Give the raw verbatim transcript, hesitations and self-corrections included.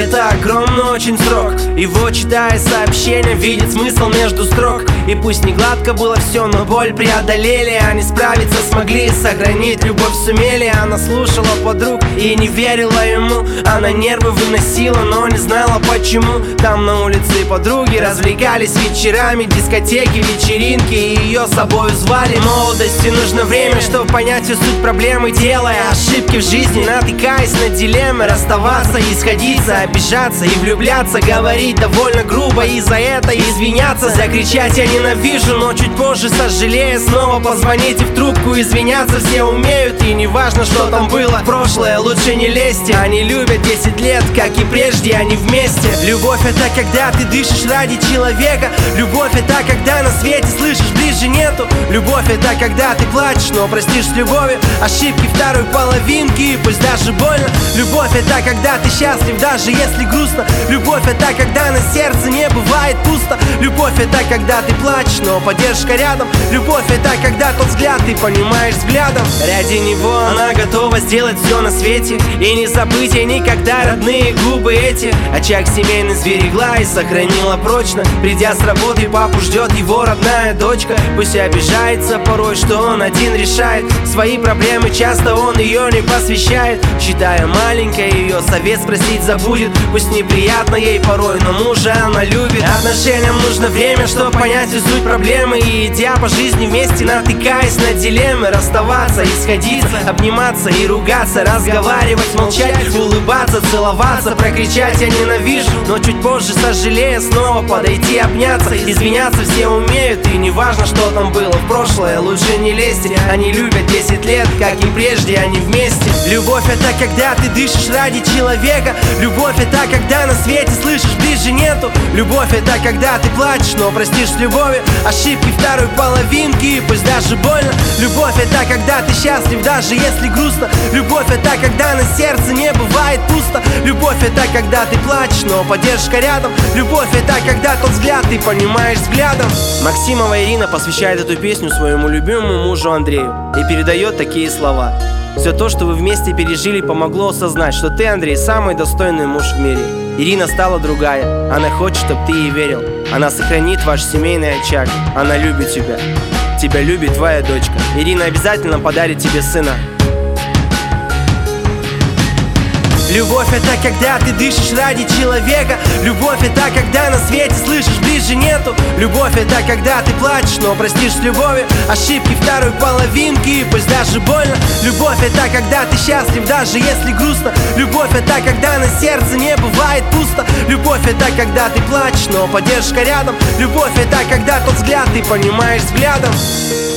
это огромный очень срок. Его, читая сообщения, видит смысл между строк. И пусть не гладко было все, но боль преодолели. Они справиться смогли, сохранить любовь сумели. Она слушала подруг и не верила ему. Она нервы выносила, но не знала почему. Там на улице подруги развлекались вечерами, дискотеки, вечеринки, и ее с собой звали. Молодости нужно время, чтобы понять всю суть проблемы. Делая ошибки в жизни, натыкаясь на дилеммы. Расставаться и сходиться, обижаться и влюбляться. Говорить довольно грубо и за это извиняться. Закричать я ненавижу, но чуть позже сожалея снова позвонить и в трубку извиняться. Все умеют, и не важно, что там было в прошлое, лучше не лезьте. Они любят десять лет, как и прежде, они вместе. Любовь — это когда ты дышишь ради человека. Любовь — это когда на свете слышишь, ближе нету. Любовь — это когда ты плачешь, но простишь с любовью ошибки второй половинки, пусть даже больно. Любовь — это когда ты счастлив, даже если грустно. Любовь — это когда на сердце не бывает пусто. Любовь — это когда ты плачешь, но поддержка рядом. Любовь — это когда тот взгляд ты понимаешь взглядом. Ради него она готова сделать все на свете. И не забыть ей никогда родные губы эти. Очаг семейный сберегла и сохранила прочно. Придя с работы, папу ждет его родная дочка. Пусть и обижается порой, что он один решает свои проблемы, часто он ее не посвящает. Считая маленькой, ее совет спросить забудет. Пусть неприятно ей порой, но мужа она любит. Отношениям нужно время, чтобы понять всю суть проблемы. И идя по жизни вместе, натыкаясь на дилеммы. Расставаться и сходиться, обниматься и ругаться, разговаривать, молчать, улыбаться, целоваться, прокричать я ненавижу, но чуть позже сожалея снова подойти, обняться. Извиняться все умеют, и не важно, что там было в прошлое, лучше не лезьте. Они любят десять лет, как и прежде, они вместе. Любовь — это когда ты дышишь ради человека. Любовь — это когда на свете слышишь, ближе нету. Любовь — это когда ты плачешь, но простишь с любовью ошибки второй половинки, пусть даже больно. Любовь — это когда ты счастлив, даже если грустно. Любовь — это когда на сердце не бывает пусто. Любовь — это когда ты плачешь, но поддержка рядом. Любовь — это когда тот взгляд ты понимаешь взглядом. Максимова Ирина посвящает эту песню своему любимому мужу Андрею и передает такие слова: все то, что вы вместе пережили, помогло осознать, что ты, Андрей, самый достойный муж в мире. Ирина стала другая, она хочет, чтобы ты ей верил. Она сохранит ваш семейный очаг, она любит тебя. Тебя любит твоя дочка. Ирина обязательно подарит тебе сына. Любовь — это когда ты дышишь ради человека. Любовь — это когда на свете слышишь, ближе нету. Любовь — это когда ты плачешь, но простишь с любовью ошибки второй половинки, пусть даже больно. Любовь — это когда ты счастлив, даже если грустно. Любовь — это когда на сердце не бывает пусто. Любовь — это когда ты плачешь, но поддержка рядом. Любовь — это когда тот взгляд ты понимаешь взглядом.